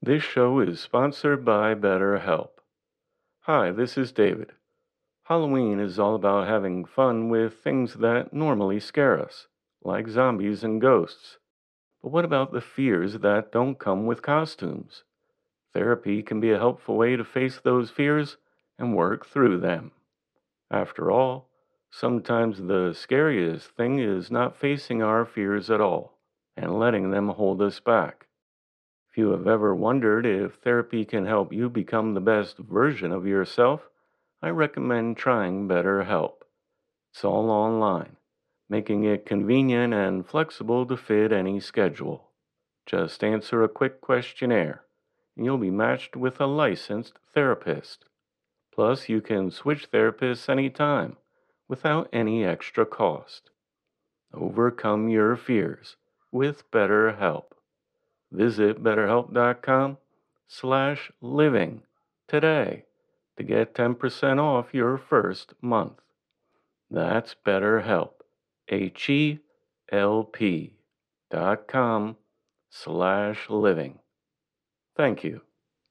This show is sponsored by BetterHelp. Hi, this is David. Halloween is all about having fun with things that normally scare us, like zombies and ghosts. But what about the fears that don't come with costumes? Therapy can be a helpful way to face those fears and work through them. After all, sometimes the scariest thing is not facing our fears at all and letting them hold us back. If you have ever wondered if therapy can help you become the best version of yourself, I recommend trying BetterHelp. It's all online, making it convenient and flexible to fit any schedule. Just answer a quick questionnaire, and you'll be matched with a licensed therapist. Plus, you can switch therapists anytime without any extra cost. Overcome your fears with BetterHelp. Visit betterhelp.com/living today to get 10% off your first month. That's BetterHelp, HELP.com/living. Thank you.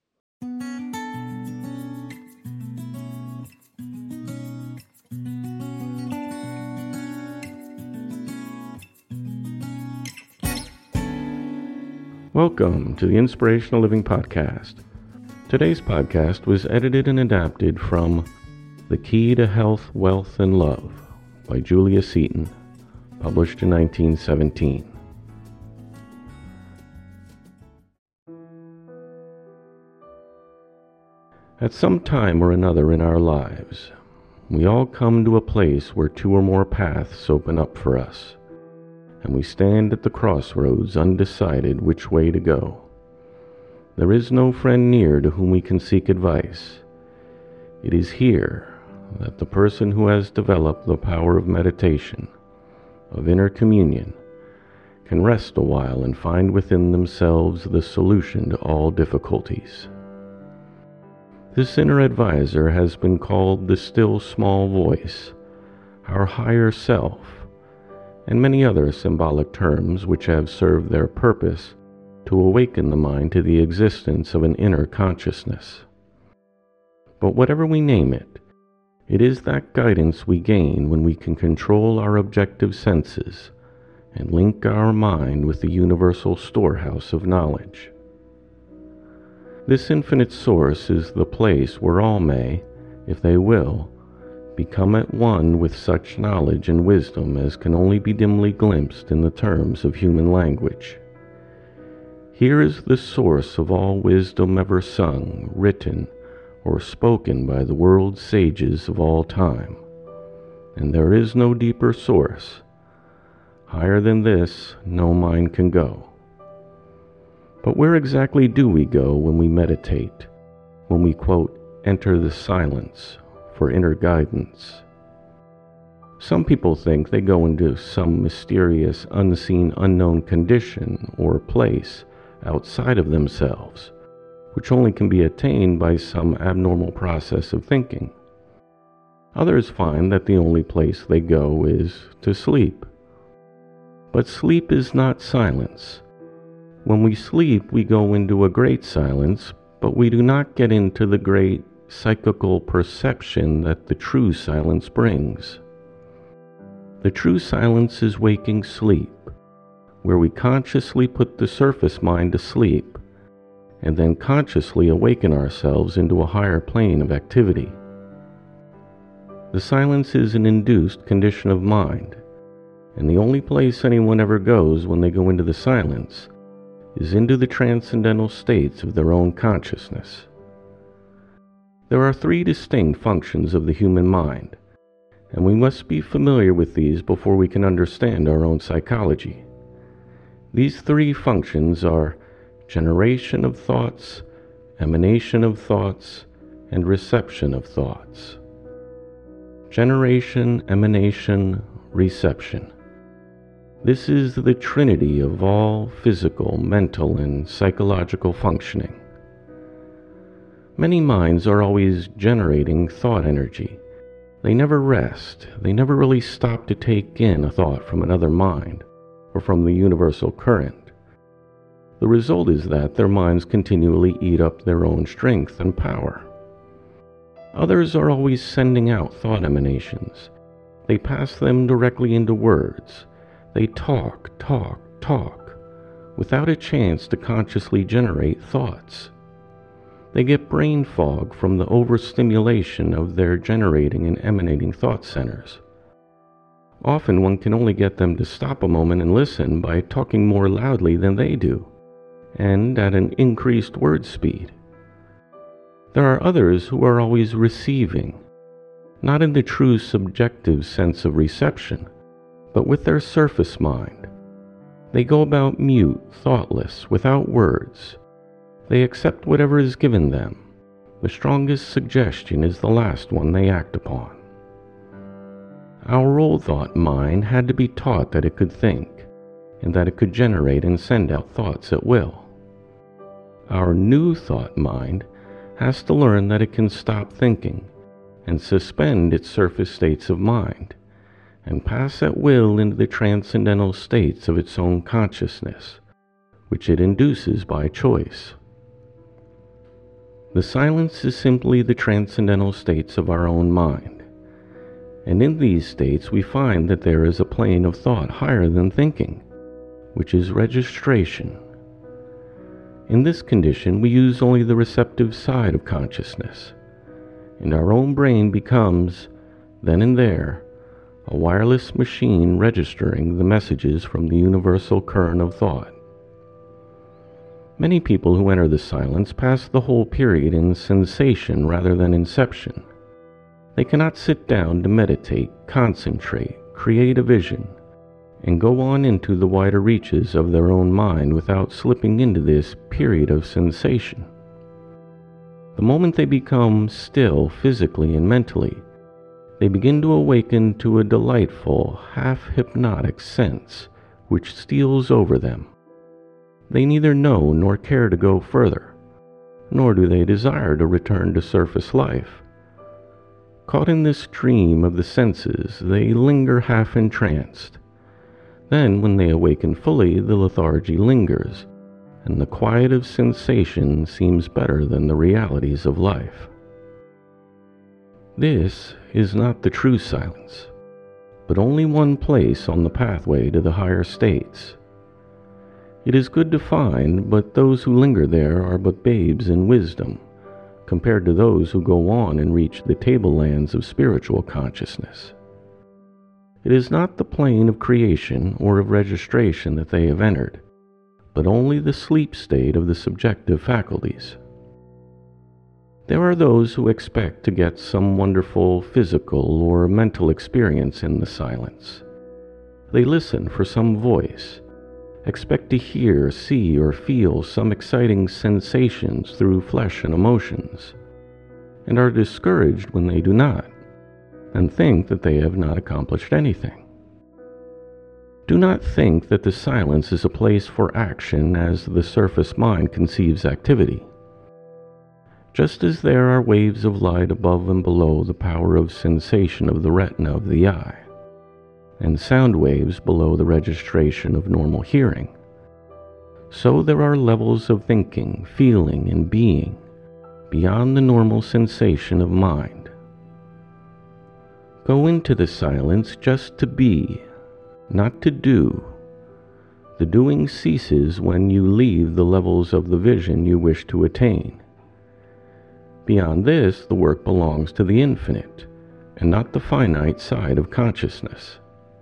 Welcome to the Inspirational Living Podcast. Today's podcast was edited and adapted from The Key to Health, Wealth, and Love by Julia Seaton, published in 1917. At some time or another in our lives, we all come to a place where two or more paths open up for us, and we stand at the crossroads undecided which way to go. There is no friend near to whom we can seek advice. It is here that the person who has developed the power of meditation, of inner communion, can rest a while and find within themselves the solution to all difficulties. This inner advisor has been called the still small voice, our higher self, and many other symbolic terms which have served their purpose to awaken the mind to the existence of an inner consciousness. But whatever we name it, it is that guidance we gain when we can control our objective senses and link our mind with the universal storehouse of knowledge. This infinite source is the place where all may, if they will, become at one with such knowledge and wisdom as can only be dimly glimpsed in the terms of human language. Here is the source of all wisdom ever sung, written, or spoken by the world's sages of all time, and there is no deeper source. Higher than this, no mind can go. But where exactly do we go when we meditate, when we, quote, enter the silence for inner guidance? Some people think they go into some mysterious, unseen, unknown condition or place outside of themselves, which only can be attained by some abnormal process of thinking. Others find that the only place they go is to sleep. But sleep is not silence. When we sleep, we go into a great silence, but we do not get into the great psychical perception that the true silence brings. The true silence is waking sleep, where we consciously put the surface mind to sleep, and then consciously awaken ourselves into a higher plane of activity. The silence is an induced condition of mind, and the only place anyone ever goes when they go into the silence is into the transcendental states of their own consciousness. There are three distinct functions of the human mind, and we must be familiar with these before we can understand our own psychology. These three functions are generation of thoughts, emanation of thoughts, and reception of thoughts. Generation, emanation, reception. This is the trinity of all physical, mental, and psychological functioning. Many minds are always generating thought energy. They never rest. They never really stop to take in a thought from another mind or from the universal current. The result is that their minds continually eat up their own strength and power. Others are always sending out thought emanations. They pass them directly into words. They talk, without a chance to consciously generate thoughts. They get brain fog from the overstimulation of their generating and emanating thought centers. Often one can only get them to stop a moment and listen by talking more loudly than they do, and at an increased word speed. There are others who are always receiving, not in the true subjective sense of reception, but with their surface mind. They go about mute, thoughtless, without words. They accept whatever is given them. The strongest suggestion is the last one they act upon. Our old thought mind had to be taught that it could think, and that it could generate and send out thoughts at will. Our new thought mind has to learn that it can stop thinking and suspend its surface states of mind, and pass at will into the transcendental states of its own consciousness, which it induces by choice. The silence is simply the transcendental states of our own mind, and in these states we find that there is a plane of thought higher than thinking, which is registration. In this condition we use only the receptive side of consciousness, and our own brain becomes, then and there, a wireless machine registering the messages from the universal current of thought. Many people who enter the silence pass the whole period in sensation rather than inception. They cannot sit down to meditate, concentrate, create a vision, and go on into the wider reaches of their own mind without slipping into this period of sensation. The moment they become still physically and mentally, they begin to awaken to a delightful, half-hypnotic sense which steals over them. They neither know nor care to go further, nor do they desire to return to surface life. Caught in this dream of the senses, they linger half entranced. Then, when they awaken fully, the lethargy lingers, and the quiet of sensation seems better than the realities of life. This is not the true silence, but only one place on the pathway to the higher states. It is good to find, but those who linger there are but babes in wisdom, compared to those who go on and reach the tablelands of spiritual consciousness. It is not the plane of creation or of registration that they have entered, but only the sleep state of the subjective faculties. There are those who expect to get some wonderful physical or mental experience in the silence. They listen for some voice, expect to hear, see, or feel some exciting sensations through flesh and emotions, and are discouraged when they do not, and think that they have not accomplished anything. Do not think that the silence is a place for action as the surface mind conceives activity. Just as there are waves of light above and below the power of sensation of the retina of the eye, and sound waves below the registration of normal hearing, so there are levels of thinking, feeling, and being beyond the normal sensation of mind. Go into the silence just to be, not to do. The doing ceases when you leave the levels of the vision you wish to attain. Beyond this, the work belongs to the infinite, and not the finite side of consciousness.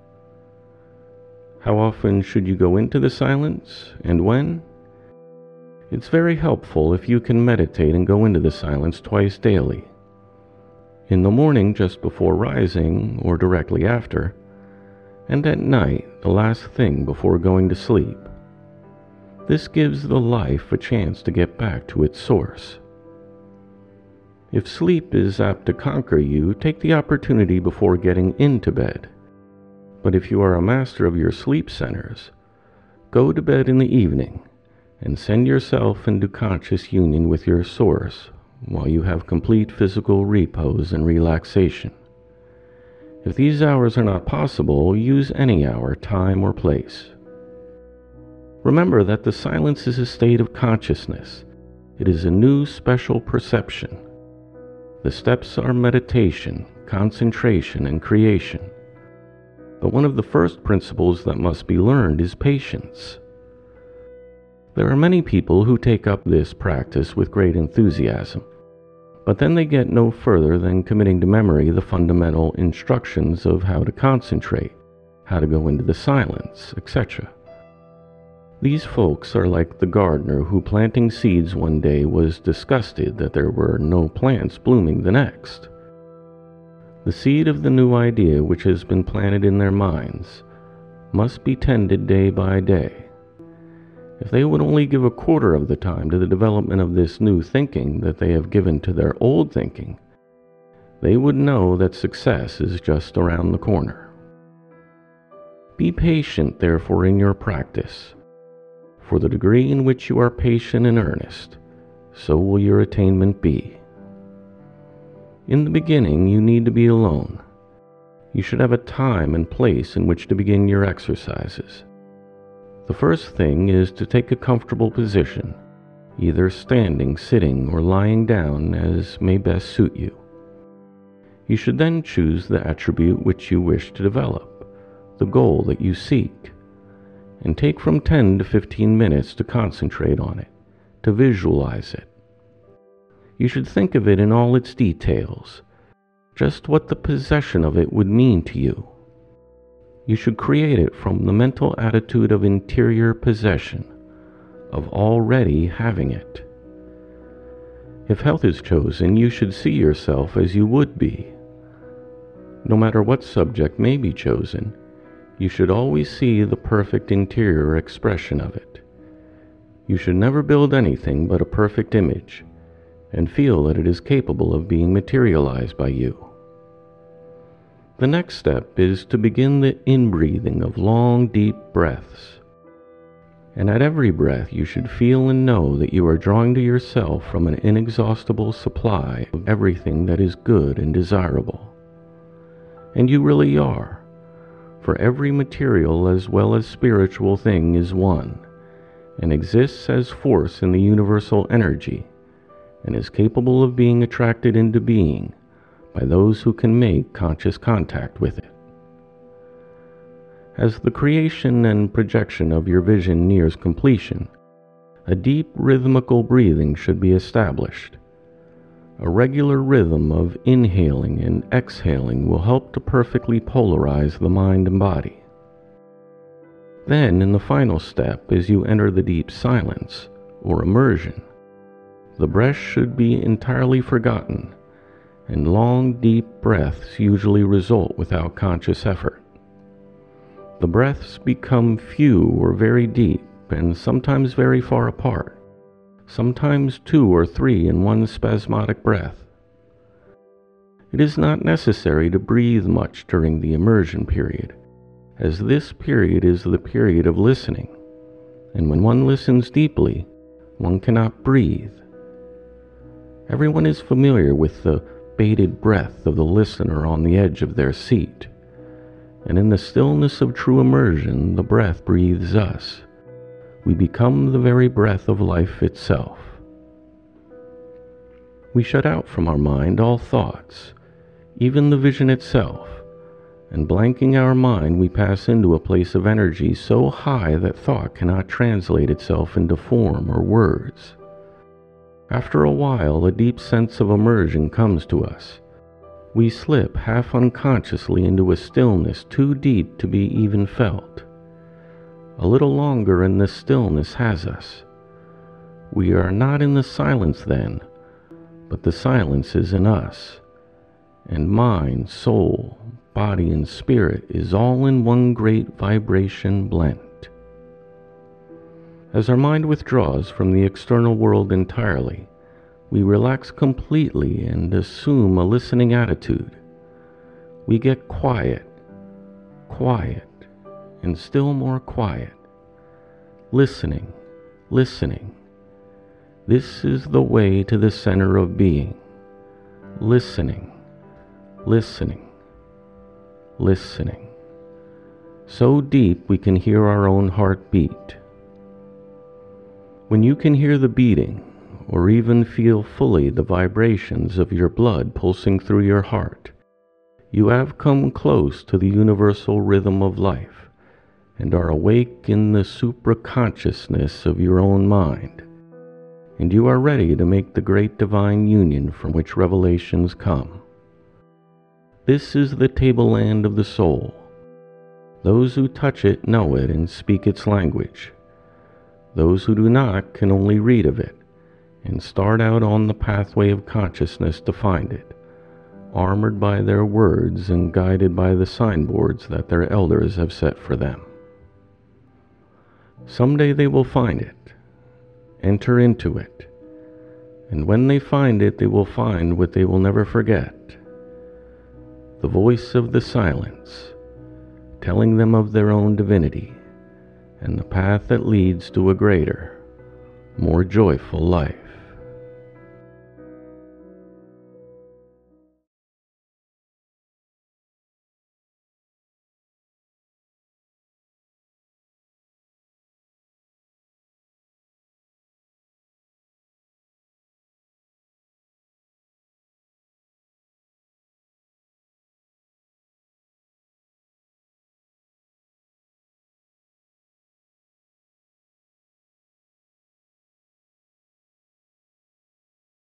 How often should you go into the silence, and when? It's very helpful if you can meditate and go into the silence twice daily. In the morning just before rising, or directly after, and at night, the last thing before going to sleep. This gives the life a chance to get back to its source. If sleep is apt to conquer you, take the opportunity before getting into bed. But if you are a master of your sleep centers, go to bed in the evening and send yourself into conscious union with your source while you have complete physical repose and relaxation. If these hours are not possible, use any hour, time, or place. Remember that the silence is a state of consciousness. It is a new special perception. The steps are meditation, concentration, and creation. But one of the first principles that must be learned is patience. There are many people who take up this practice with great enthusiasm, but then they get no further than committing to memory the fundamental instructions of how to concentrate, how to go into the silence, etc. These folks are like the gardener who, planting seeds one day, was disgusted that there were no plants blooming the next. The seed of the new idea which has been planted in their minds must be tended day by day. If they would only give a quarter of the time to the development of this new thinking that they have given to their old thinking, they would know that success is just around the corner. Be patient, therefore, in your practice. For the degree in which you are patient and earnest, so will your attainment be. In the beginning, you need to be alone. You should have a time and place in which to begin your exercises. The first thing is to take a comfortable position, either standing, sitting, or lying down as may best suit you. You should then choose the attribute which you wish to develop, the goal that you seek, and take from 10 to 15 minutes to concentrate on it, to visualize it. You should think of it in all its details, just what the possession of it would mean to you. You should create it from the mental attitude of interior possession, of already having it. If health is chosen, you should see yourself as you would be. No matter what subject may be chosen, you should always see the perfect interior expression of it. You should never build anything but a perfect image, and feel that it is capable of being materialized by you. The next step is to begin the inbreathing of long, deep breaths. And at every breath you should feel and know that you are drawing to yourself from an inexhaustible supply of everything that is good and desirable. And you really are. For every material as well as spiritual thing is one, and exists as force in the universal energy, and is capable of being attracted into being by those who can make conscious contact with it. As the creation and projection of your vision nears completion, a deep rhythmical breathing should be established. A regular rhythm of inhaling and exhaling will help to perfectly polarize the mind and body. Then, in the final step, as you enter the deep silence, or immersion, the breath should be entirely forgotten, and long, deep breaths usually result without conscious effort. The breaths become few or very deep, and sometimes very far apart. Sometimes 2 or 3 in one spasmodic breath. It is not necessary to breathe much during the immersion period, as this period is the period of listening, and when one listens deeply, one cannot breathe. Everyone is familiar with the bated breath of the listener on the edge of their seat, and in the stillness of true immersion, the breath breathes us. We become the very breath of life itself. We shut out from our mind all thoughts, even the vision itself, and blanking our mind, we pass into a place of energy so high that thought cannot translate itself into form or words. After a while, a deep sense of immersion comes to us. We slip half unconsciously into a stillness too deep to be even felt. A little longer and this stillness has us. We are not in the silence then, but the silence is in us, and mind, soul, body, and spirit is all in one great vibration blent. As our mind withdraws from the external world entirely, we relax completely and assume a listening attitude. We get quiet, and still more quiet. Listening. This is the way to the center of being. Listening. So deep we can hear our own heart beat. When you can hear the beating, or even feel fully the vibrations of your blood pulsing through your heart, you have come close to the universal rhythm of life, and are awake in the supraconsciousness of your own mind, and you are ready to make the great divine union from which revelations come. This is the tableland of the soul. Those who touch it know it and speak its language. Those who do not can only read of it, and start out on the pathway of consciousness to find it, armored by their words and guided by the signboards that their elders have set for them. Someday they will find it, enter into it, and when they find it, they will find what they will never forget: the voice of the silence, telling them of their own divinity, and the path that leads to a greater, more joyful life.